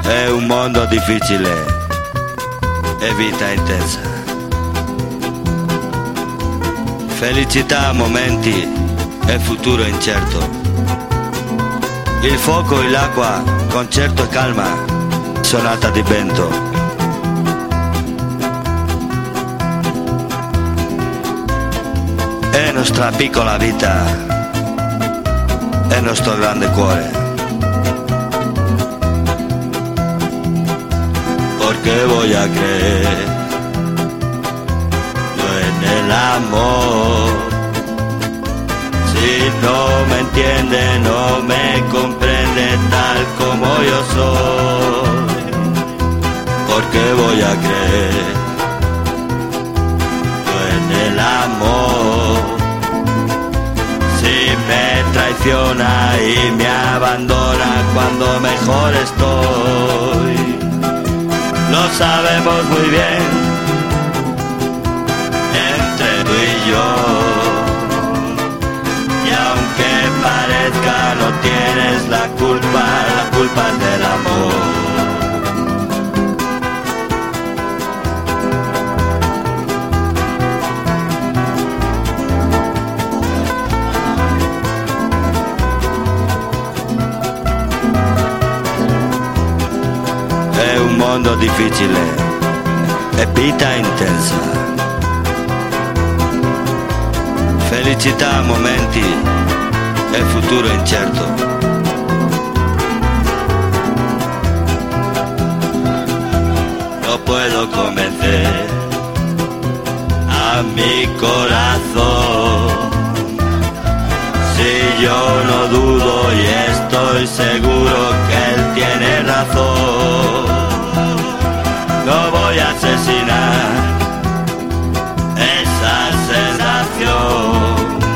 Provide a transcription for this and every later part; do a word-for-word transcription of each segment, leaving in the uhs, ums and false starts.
È un mondo difficile e vita intensa. Felicità a momenti e futuro incerto. Il fuoco e l'acqua, concerto e calma, sonata di vento. È nostra piccola vita, è nostro grande cuore. Porque voy a creer yo en el amor. Si no me entiende, no me comprende tal como yo soy. Porque voy a creer yo en el amor. Si me traiciona y me abandona cuando mejor estoy. Lo sabemos muy bien, entre tú y yo. Y aunque parezca, no tienes la culpa, la culpa es del amor. È un mondo difficile e vita intensa. Felicità a momenti e futuro incerto. No puedo convencer a mi corazón. Si yo no dudo y estoy seguro que él tiene razón. No voy a asesinar esa sensación.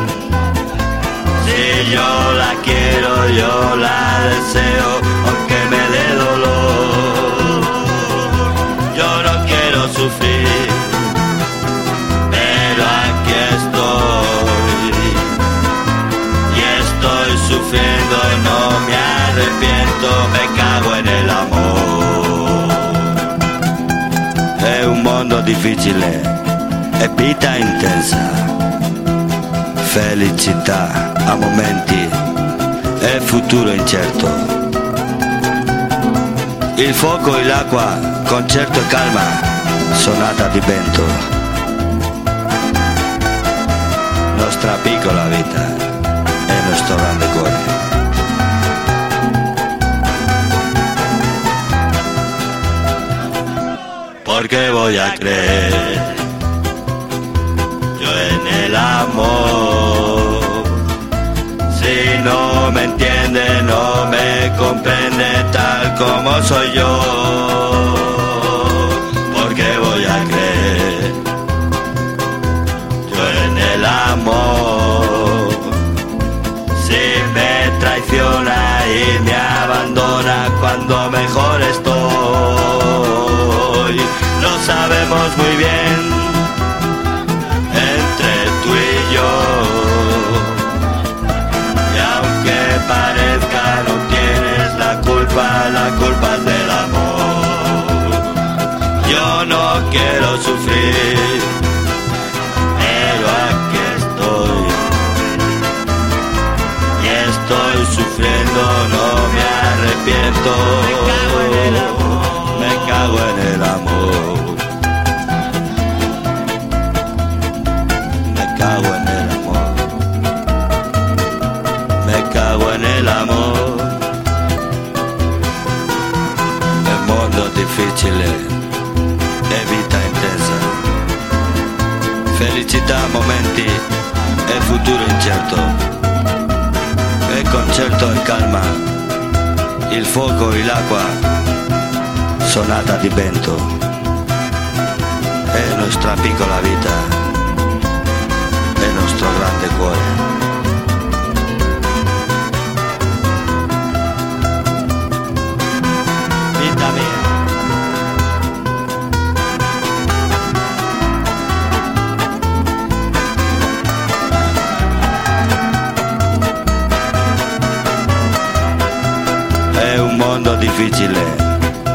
Si yo la quiero, yo la deseo, aunque me dé dolor. Yo no quiero sufrir, pero aquí estoy. Y estoy sufriendo, no me arrepiento, me cago en el amor. È un mondo difficile e vita intensa. Felicità a momenti e futuro incerto. Il fuoco e l'acqua, concerto e calma, sonata di vento. Nostra piccola vita e nostro grande cuore. Porque voy a creer yo en el amor. Si no me entiende, no me comprende tal como soy yo. Porque voy a creer yo en el amor. Si me traiciona y me abandona cuando mejor estoy. Lo sabemos muy bien, entre tú y yo. Y aunque parezca, no tienes la culpa, la culpa es del amor. Yo no quiero sufrir, pero aquí estoy. Y estoy sufriendo, no me arrepiento. Me cago en el amor. Me cago en el amor. Me cago en el amor. El mondo difficile e vita intensa. Felicità a momenti e futuro incerto. E concerto e calma. Il fuoco e l'acqua, sonata di vento. È nostra piccola vita, è nostro grande cuore. Vita mia. È un mondo difficile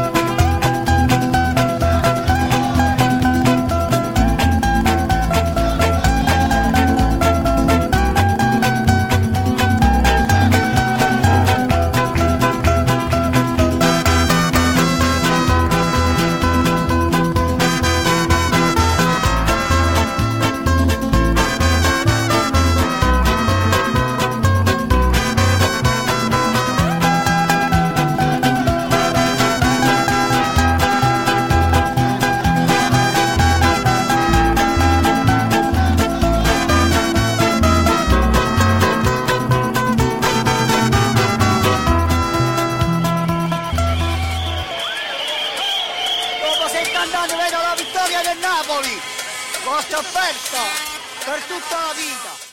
per tutta la vita.